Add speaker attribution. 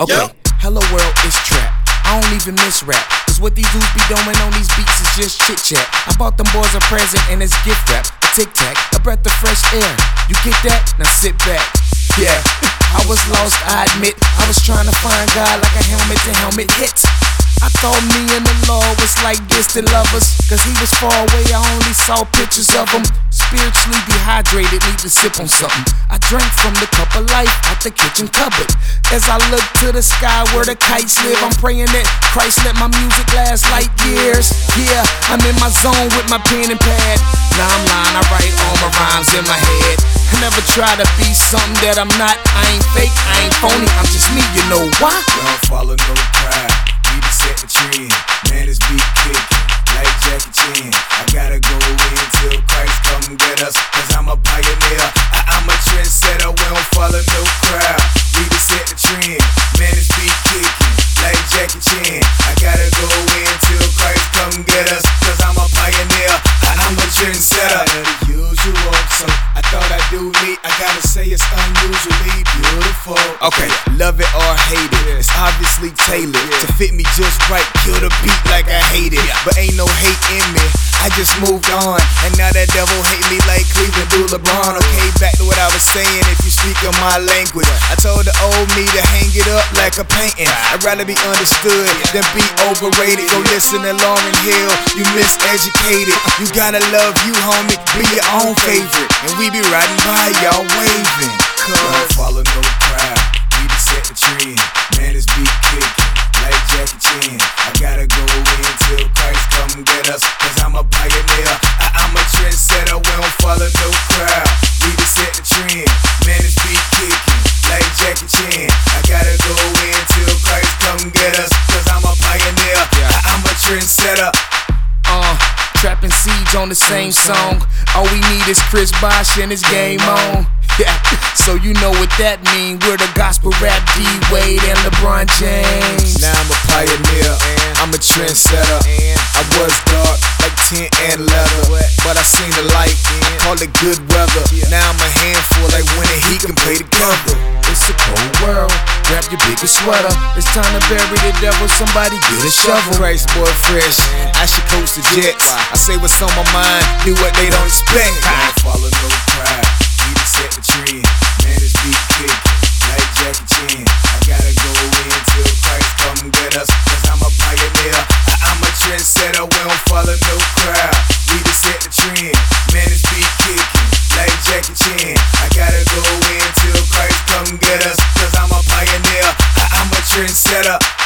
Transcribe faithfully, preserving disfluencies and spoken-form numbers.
Speaker 1: Okay, yep. Hello world, it's trap. I don't even miss rap, cause what these dudes be doing on these beats is just chit chat. I bought them boys a present and it's gift wrap, a tic tac, a breath of fresh air. You get that? Now sit back. Yeah, I was lost, I admit. I was trying to find God like a helmet to helmet hits. I thought me and the Lord was like distant lovers, cause he was far away, I only saw pictures of him. Spiritually dehydrated, need to sip on something. I drank from the cup of life out the kitchen cupboard. As I look to the sky where the kites live, I'm praying that Christ let my music last light years. Yeah, I'm in my zone with my pen and pad. Now I'm lying, I write all my rhymes in my head. I never try to be something that I'm not. I ain't fake, I ain't phony, I'm just me, you know why?
Speaker 2: Don't follow no crowd, we just set the trend. Man, this beat kicking like Jackie Chan. I gotta go in till Christ come get us, cause I'm a pioneer, I, I'm a trendsetter. We don't follow no crowd, we just set the trend. Man, this beat kicking like Jackie Chan. I gotta go in till Christ come get us, cause I'm a pioneer, I, I'm a trendsetter. The usual, so I thought I'd do me. I gotta say it's unusually beautiful. Okay, love it or hate it, it's obviously tailored to fit me just right. Kill the beat like I hate it, but ain't no hate in me. I just moved on, and now that devil hate me like Cleveland do LeBron. Okay, back to what I was saying. If you speak of my language, I told the old me to hang it up like a painting. I'd rather be understood than be overrated. Go listen to Lauryn Hill, you miseducated. You gotta love you, homie, be your own favorite, and we be riding by y'all waving. Don't follow no crowd, we just set the trend. Man, this beat kicking like Jackie Chan. I gotta go in till Christ come get us, cause I'm a pioneer, I, I'm a trendsetter. We don't follow no crowd, we just set the trend. Man, this beat kicking like Jackie Chan. I gotta go in till Christ come get us, cause I'm a pioneer, I, I'm a trendsetter.
Speaker 1: Uh, trapping siege on the same song. All we need is Chris Bosh and his game on. Yeah, so you know what that mean. We're the gospel rap D-Wade and LeBron James.
Speaker 2: Now I'm a pioneer, I'm a trendsetter. I was dark like tin and leather, but I seen the light, I call it good weather. Now I'm a handful like when the heat can play together.
Speaker 1: It's a cold world, grab your biggest sweater. It's time to bury the devil, somebody get a shovel.
Speaker 2: Christ boy fresh, I should coast the jets. I say what's on my mind, do what they don't expect. Don't follow no crowd, we just set the trend. Man, this beat kicking like Jackie Chan. I gotta go in till Christ come get us, cause I'm a pioneer, I, I'm a trendsetter. We don't follow no crowd, we just set the trend. Man, this beat kicking like Jackie Chan. I gotta go in till Christ come get us, cause I'm a pioneer, I, I'm a trendsetter.